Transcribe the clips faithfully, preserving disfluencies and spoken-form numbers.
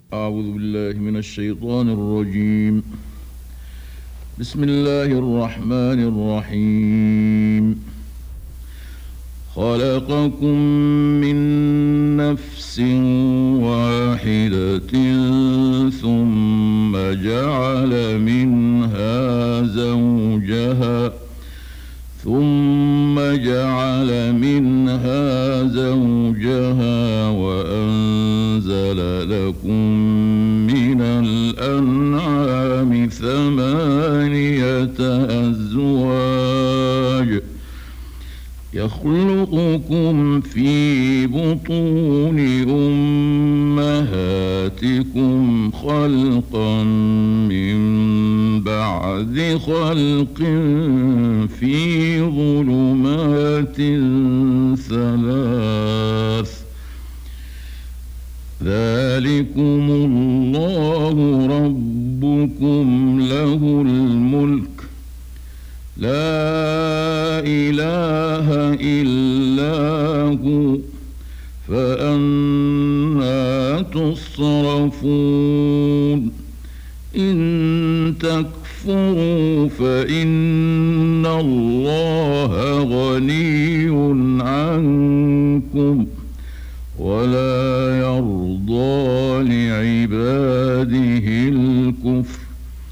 أعوذ بالله من الشيطان الرجيم. بسم الله الرحمن الرحيم. خلقكم من نفس واحدة ثم جعل منها زوجها ثم جعل منها زوجها وأنزل لكم من الأنعام ثمانية أزواج يخلقكم في بطون أمهاتكم خلقا من بعد خلق في ظلمات ثلاث ذلكم الله ربكم له الملك لا إله إلا هو فأنى تصرفون إن تكفروا فإن الله غني عنكم ولا يرضى لعباده الكفر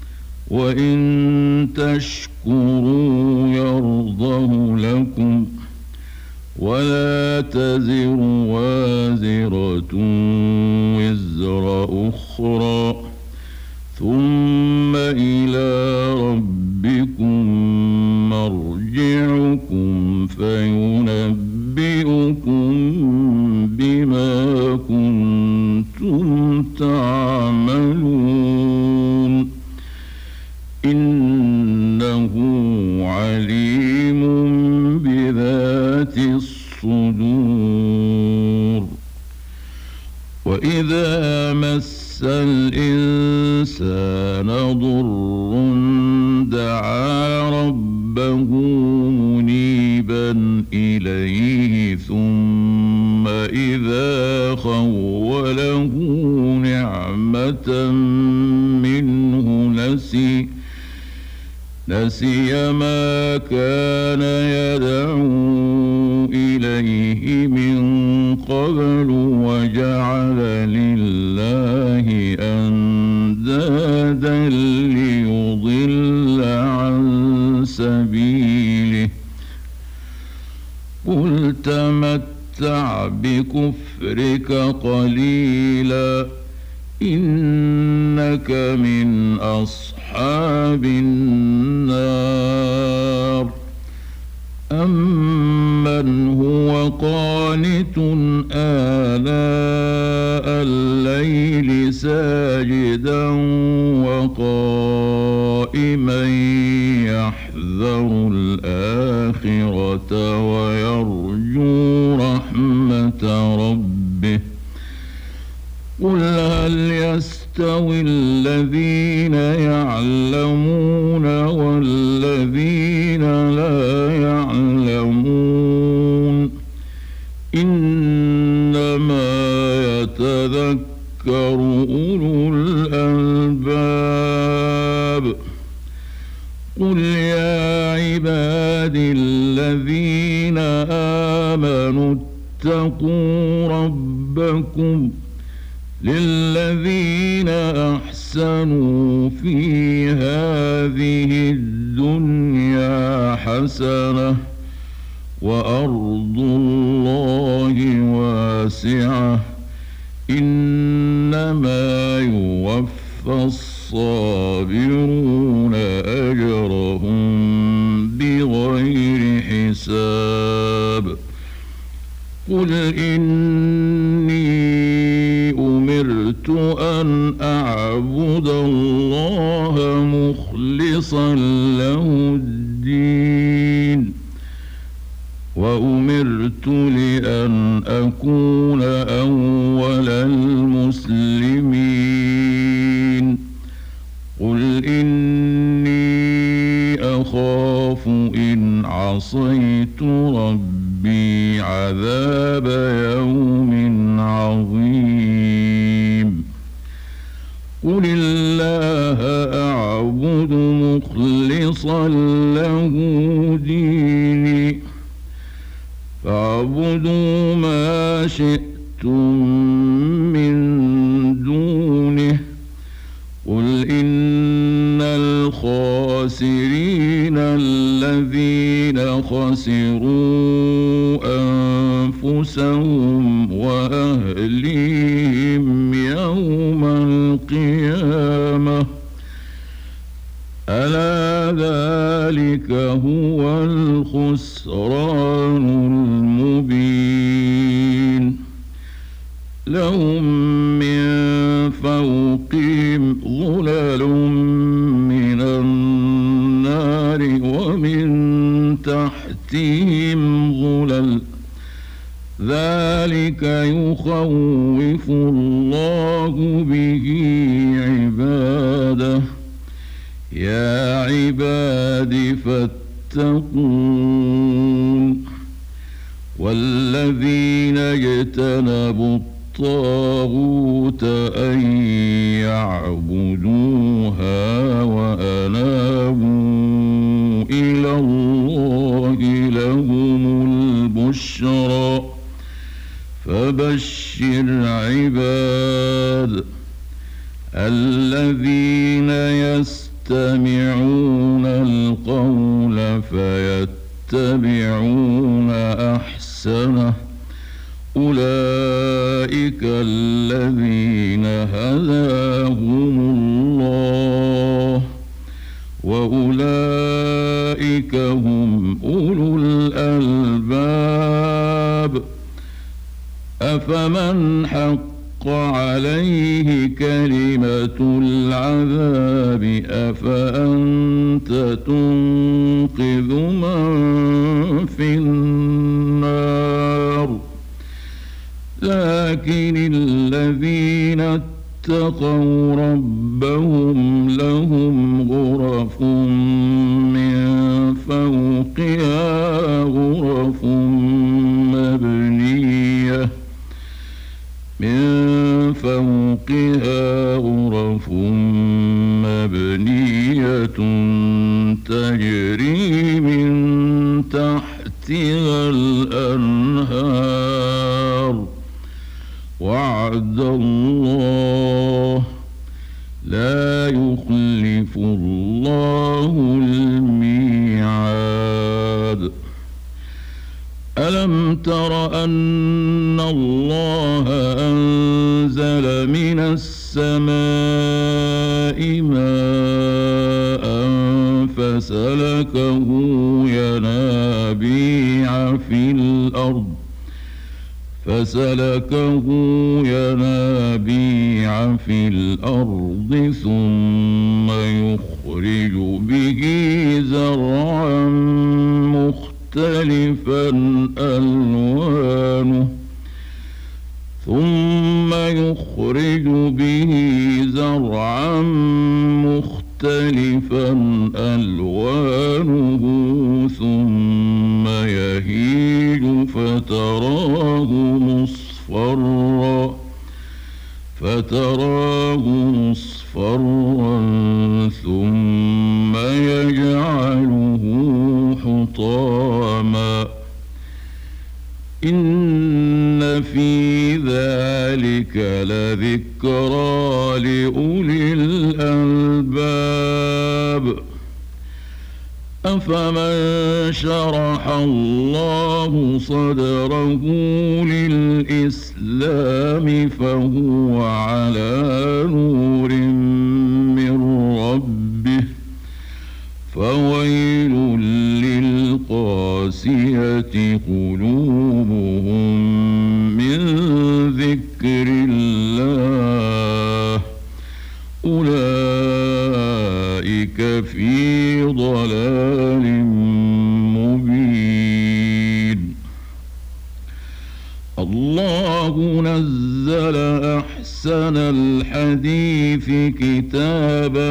وإن تشكروا يرضه لكم ولا تزر وازرة وزر أخرى ثم إلى ربكم مرجعكم فينبئكم بما كنتم تعملون إنه عليم بذات الصدور. وإذا مس الإنسان ضر دعا ربه منيبا إليه ثم إذا خوله نعمة منه نسي نسي ما كان يدعو إليه من قبل وجعل لله أندادا ليضل عن سبيله قل تمتع بكفرك قليلا إنك من أصحاب النار. أمن هو قانت آلاء الليل ساجدا وقائما يحذر الآخرة ويرجو رحمة ربه قل هل يستوي الذين يعلمون والذين لا يعلمون إنما يتذكر أولو الألباب. قل يا عبادي الذين آمنوا اتقوا ربكم للذين أحسنوا في هذه الدنيا حسنة وأرض الله واسعة إنما يوفى الصابرون أجرهم بغير حساب. قل إني أمرت أن أعبد الله مخلصا له الدين وأمرت لأن أكون أول المسلمين. قل إني أخاف إن عصيت ربي عذاب يوم عظيم. قل الله أعبد مخلصا له ديني فاعبدوا ما شئتم من دونه قل إن الخاسرين الذين خسروا أنفسهم وأهليهم يوم القيامة ألا ذلك هو الخسران المبين لهم من فوقهم ظلل من النار ومن تحتهم ظلل ذلك يخوف الله به عباده يا عباد فاتقون والذين اجتنبوا الطاغوت أن يعبدوها وأنابوا إلى الله لهم البشرى فبشر عباد الذين يستمعون القول فيتبعون أحسنه أولئك الذين هداهم الله وأولئك هم أولو الألباب أفمن حق عليه كلمة العذاب أفأنت تنقذ من في النار لكن الذين اتقوا ربهم لهم غرف من فوقها غرف مبنية من فوقها غرف مبنية تجري من تحتها الأنهار وعد الله لا يخلف الله الميعاد ألم تر أن الله أنزل من السماء ماء فسلكه ينابيع في الأرض فسلكه ينابيع في الأرض ثم يخرج به زرعا مختلفا ألوانه ثم يخرج به زرعا مختلفا ألوانه ثم يهيج فتراه مصفرا فتراه مصفرا ثم يجعله حطاما إن في ذلك لذكرى لأولي الألباب أفمن شرح الله صدره للإسلام فهو على نور من ربه فويل للقاسية قلوبهم من ذكر الله أولئك في ضلال مبين الله نزل أحسن الحديث كتابا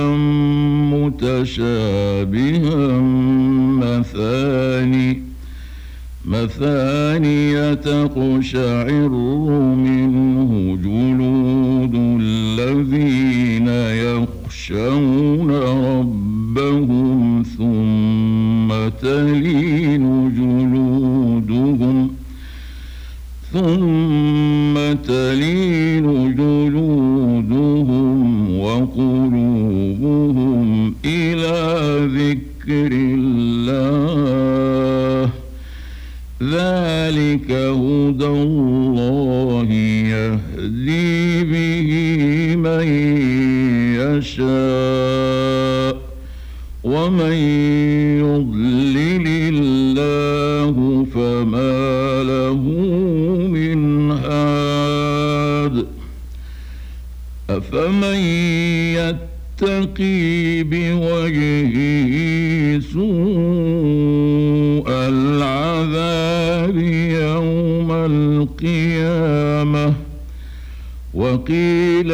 متشابها مثاني مثانية تقشعر منه جلود الذين يخشون ربهم ثم تلين جلودهم ثم تلين جلودهم وقلوبهم إلى ذكر الله ذلك هدى الله يهدي به من يشاء ومن يضلل الله فما له من هاد أفمن يتقي بوجهه سوء العذاب يوم القيامة وقيل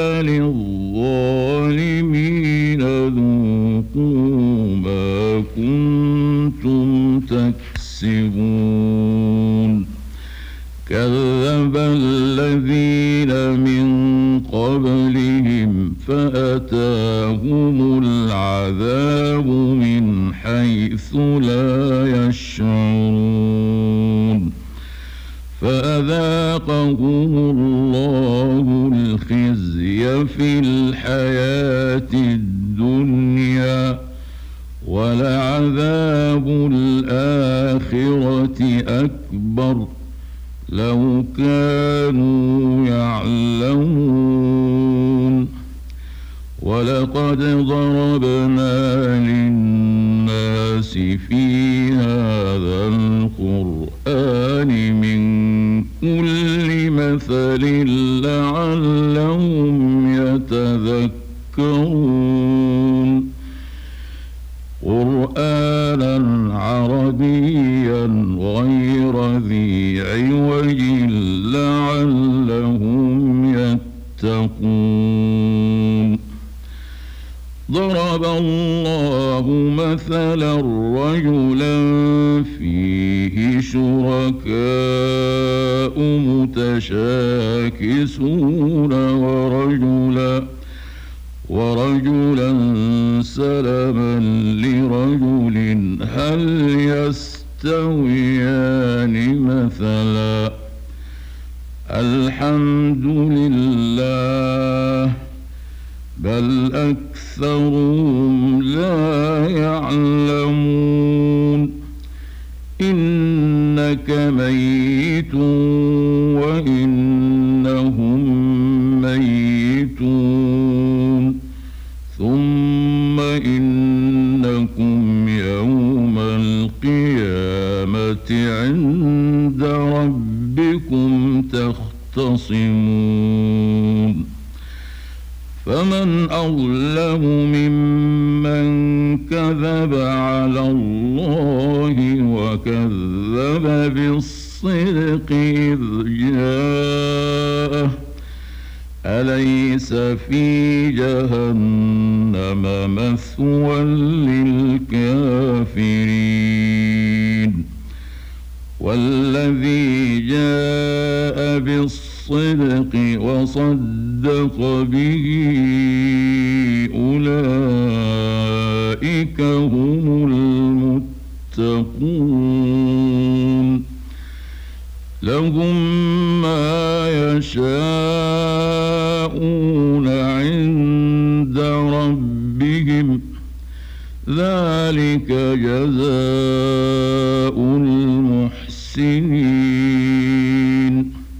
للظالمين ذوقوا ما كنتم تكسبون كذب الذين من قبلهم فأتاهم العذاب من حيث لا يشعرون فأذاقهم الله الخزي في الحياة الدنيا ولعذاب الآخرة أكبر لو كانوا يعلمون ولقد ضربنا للناس في هذا القرآن من كل مثل لعلهم يتذكرون قرآنا عربيا غير ذي عوج لعلهم يتقون ضرب الله مثلا رجلا فيه شركاء متشاكسون ورجلا ورجلا سلما لرجل هل يستويان مثلا الحمد لله بل أكثرهم لا يعلمون إنك ميت وإنهم ميتون ثم إنكم يوم القيامة عند ربكم تختصمون فمن أظلم ممن كذب على الله وكذب بالصدق إذ جاءه أليس في جهنم مثوى للكافرين والذي جاء بالصدق وصدق به أولئك هم المتقون لهم ما يشاءون عند ربهم ذلك جزاء المحسنين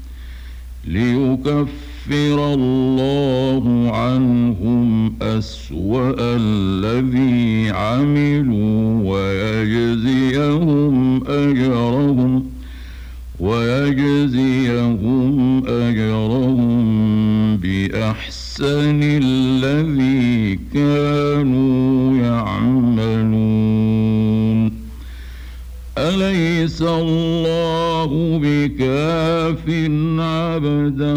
ليكفر الله عنهم أسوأ الذي عملوا ويجزيهم أجرهم ويجزيهم أجرهم بأحسن الذي كانوا يعملون أليس الله بكاف عبده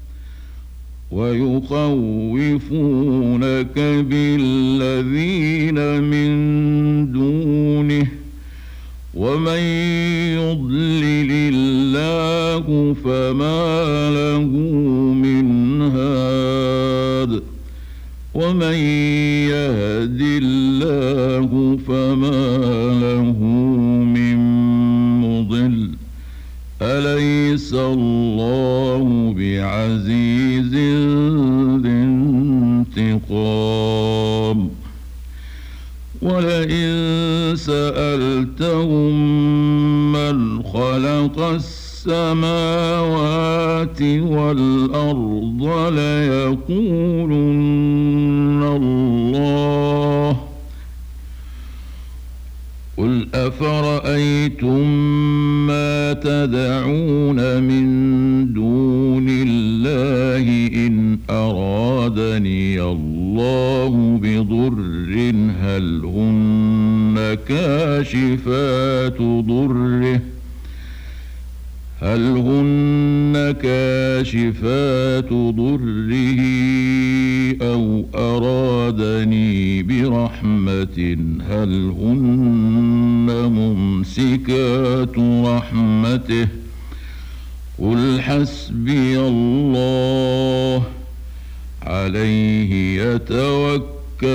ويخوفونك بالذين من دونه ومن يضلل الله فما له من هاد ومن يهد الله فما له من مضل أليس الله بعزيز ذي انتقام ولئن سألتهم من خلق السماوات والأرض ليقولن الله قل أفرأيتم ما تدعون من دون الله إن أرادني الله بضر هل هن كاشفات ضره هل هن كاشفات ضره أو أرادني برحمة هل هن ممسكات رحمته قل حسبي الله عليه يتوكل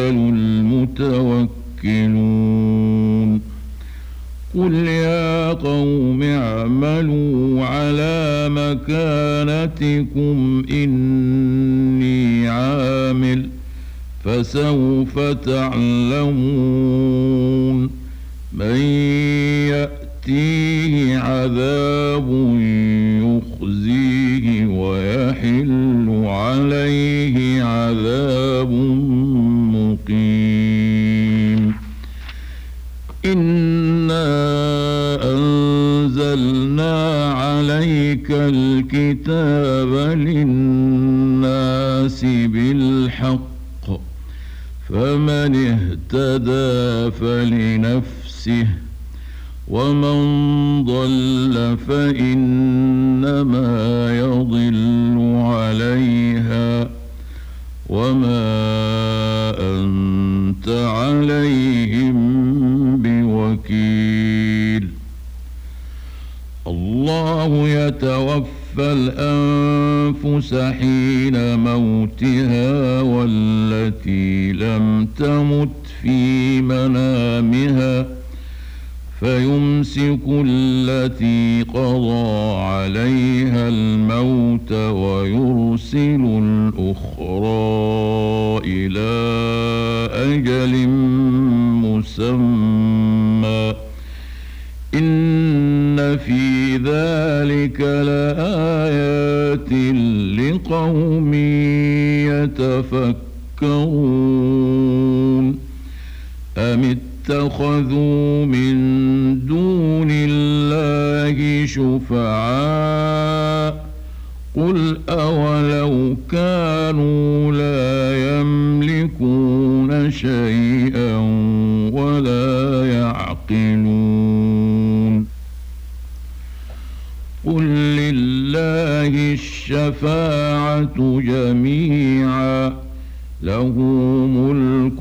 المتوكلون قل يا قوم اعملوا على مكانتكم إني عامل فسوف تعلمون من يأتيه عذاب يخزيه ويحل عليه عذاب مقيم إنا أنزلنا عليك الكتاب للناس بالحق فمن اهتدى فلنفسه ومن ضل فإنما يضل عليها وما أنت عليهم بوكيل الله يتوفى الأنفس حين موتها والتي لم تمت في منامها فيمسك التي قضى عليها الموت ويرسل الأخرى إلى أجل مسمى إن في ذلك لآيات لقوم يتفكرون أم اتخذوا من دون الله شفعاء قل أولو كانوا لا يملكون شيئا ولا يعقلون قل لله الشفاعة جميعا له ملك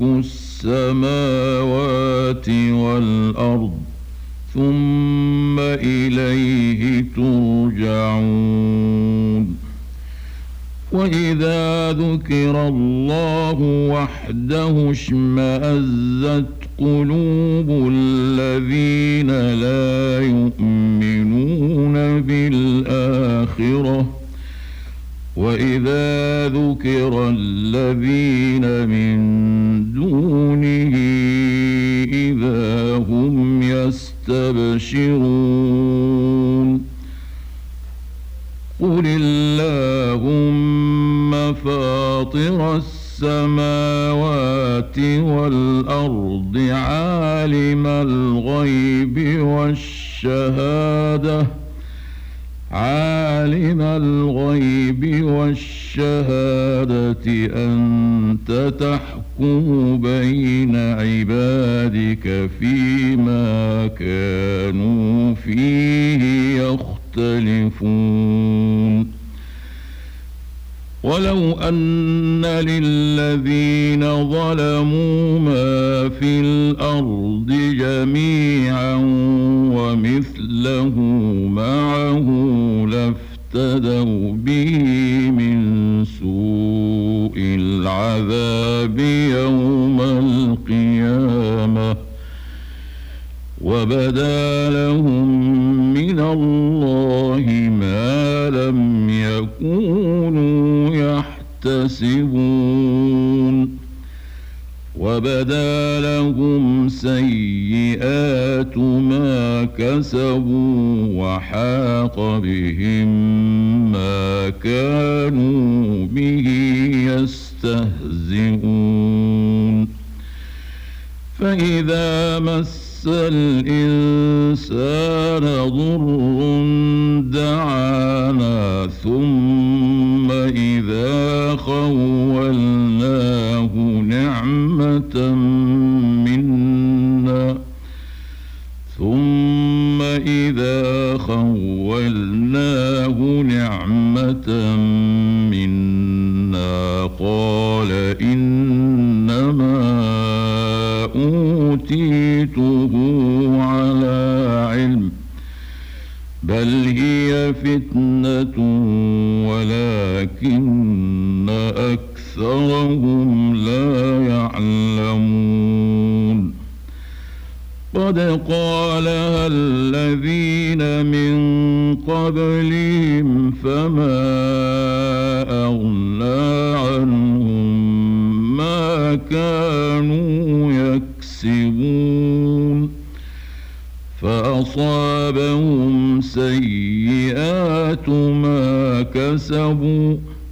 السماوات والأرض ثم إليه ترجعون وإذا ذكر الله وحده اشمأزت قلوب الذين لا يؤمنون بالآخرة وإذا ذكر الذين من دونه إذا هم يستبشرون قل اللهم فاطر السماوات والأرض عالم الغيب والشهادة عالم الغيب والشهادة أنت تحكم بين عبادك فيما كانوا فيه يختلفون ولو أن للذين ظلموا ما في الأرض جميعا ومثله معه لافتدوا به من سوء العذاب يوم القيامة وبدا لهم من الله ما لم يكونوا يحتسبون وبدا لهم سيئات ما كسبوا وحاق بهم ما كانوا به يستهزئون فإذا مس الإنسان ضر دعانا ثم إذا خولناه نعمة منا ثم إذا خولناه نعمة منا قال إنما أوتيته على علم بل هي فتنة ولكن أكثرهم لا يعلمون قد قالها الذين من قبلهم فما أغنى عنهم ما كانوا يكسبون فأصابهم سيئات ما كسبوا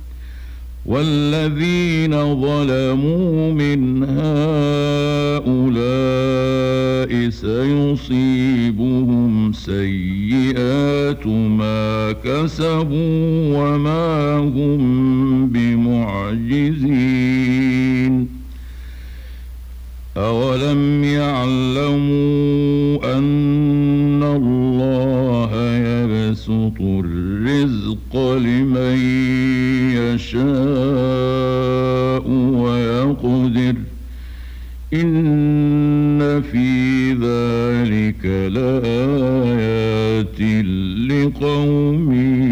والذين ظلموا من هؤلاء سيصيبهم سيئات ما كسبوا وما هم بمعجزين أولم يعلموا أن الله يبسط الرزق لمن يشاء ويقدر إن في ذلك لآيات لقوم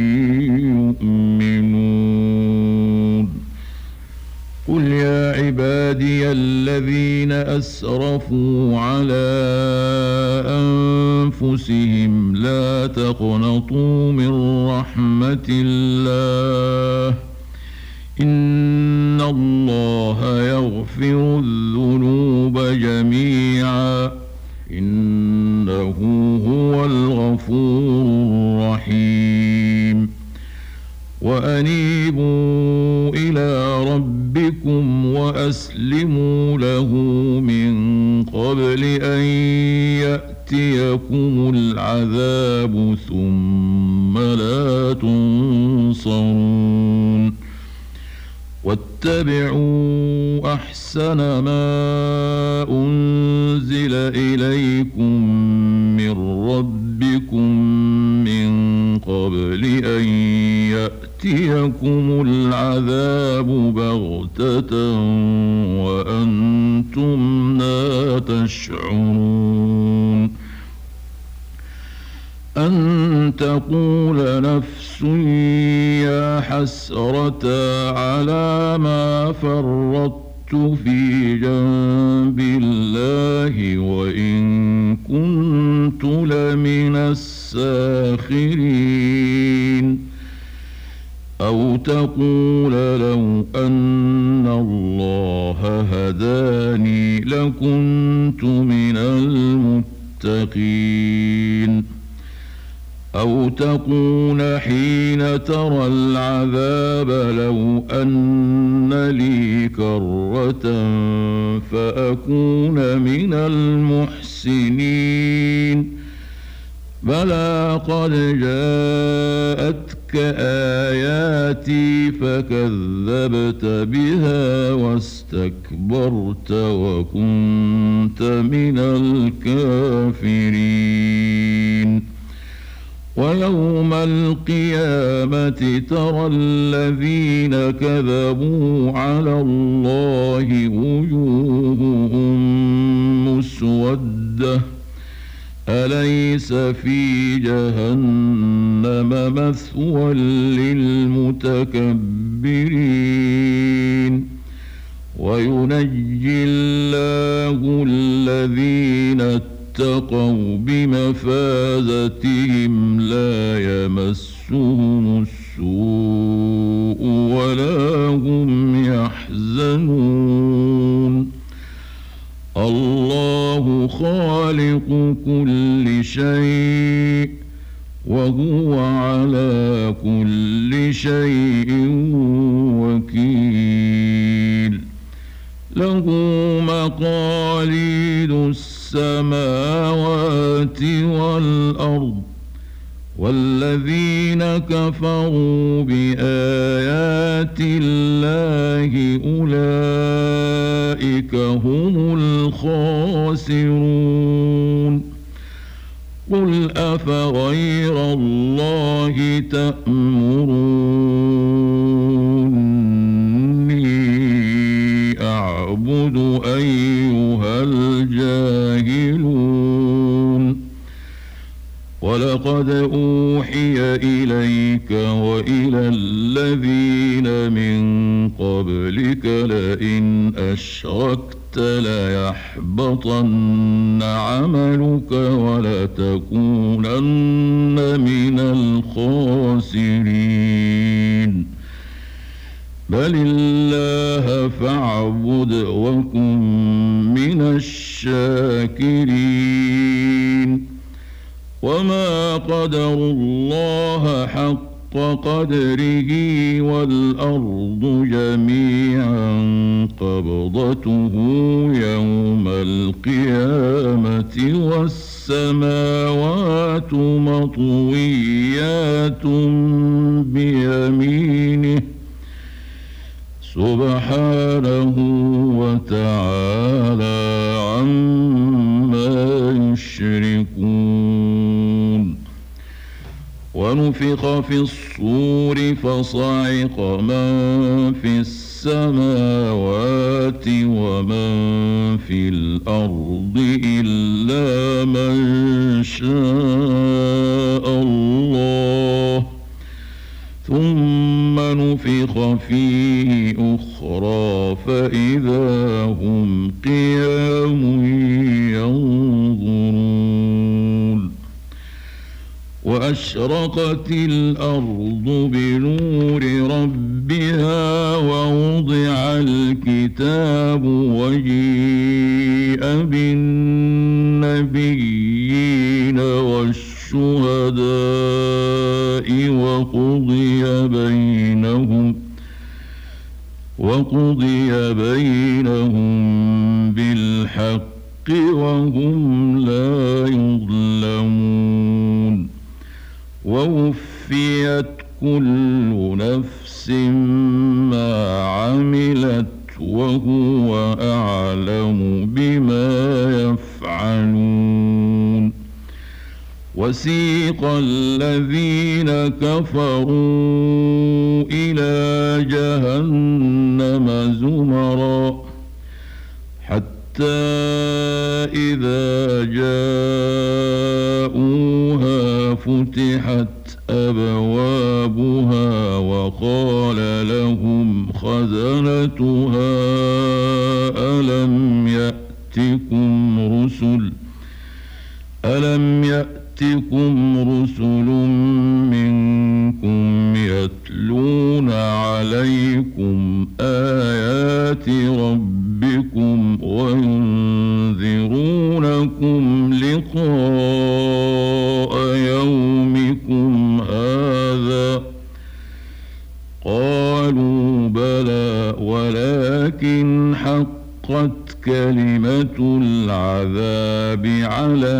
يؤمنون قل يا عبادي الذين أسرفوا على أنفسهم لا تقنطوا من رحمة الله إن الله يغفر الذنوب جميعا إنه هو الغفور الرحيم وأنيبوا إلى ربكم وأسلموا له من قبل أن يأتيكم العذاب ثم لا تنصرون واتبعوا أحسن ما أنزل إليكم من ربكم من قبل أن يأتيكم العذاب بغتة وأنتم لا تشعرون أن تقول نفس يا حسرة على ما فرطت في جنب الله وإن كنت لمن الساخرين أو تقول لو أن الله هداني لكنت من المتقين أو تقول حين ترى العذاب لو أن لي كرة فأكون من المحسنين بلى قد جاءتك آياتي فكذبت بها واستكبرت وكنت من الكافرين ويوم القيامة ترى الذين كذبوا على الله وجوههم مسودة أليس في جهنم مثوى للمتكبرين وينجي الله الذين اتقوا بمفازتهم لا يمسهم السوء ولا هم يحزنون الله خالق كل شيء وهو على كل شيء وكيل له مقاليد السماوات والأرض والذين كفروا بآيات الله أولئك هم الخاسرون قل أفغير الله تأمروني أعبد أيها الجاهلون ولقد أوحي إليك وإلى الذين من قبلك لئن أشركت ليحبطن عملك ولتكونن من الخاسرين بل الله فاعبد وكن من الشاكرين وما قدروا الله حق قدره والأرض جميعا قبضته يوم القيامة والسماوات مطويات بيمينه سبحانه وتعالى عما يشركون ونفخ في الصور فصعق من في السماوات ومن في الأرض إلا من شاء الله ثم نفخ فيه أخرى فإذا هم قيام ينظرون وأشرقت الأرض بنور ربها ووضع الكتاب وجيء بالنبيين والشهداء وقضي بينهم وقضي بينهم بالحق وهم لا يظلمون ووفيت كل نفس ما عملت وهو أعلم بما يفعلون وسيق الذين كفروا إلى جهنم زمرا حتى إذا جاءوها فتحت أبوابها وقال لهم خزنتها ألم يأتكم رسل ألم يأتكم رسل منكم يتلون عليكم آيات ربكم وينذرونكم لقاء يومكم هذا قالوا بلى ولكن حقت كلمة العذاب على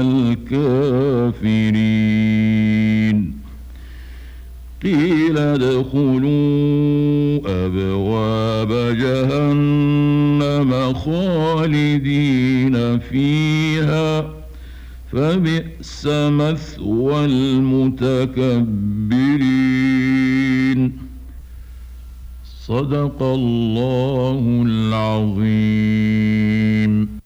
الكافرين قيل ادخلوا أبواب جهنم خالدين فيها فبئس مثوى المتكبرين. صدق الله العظيم.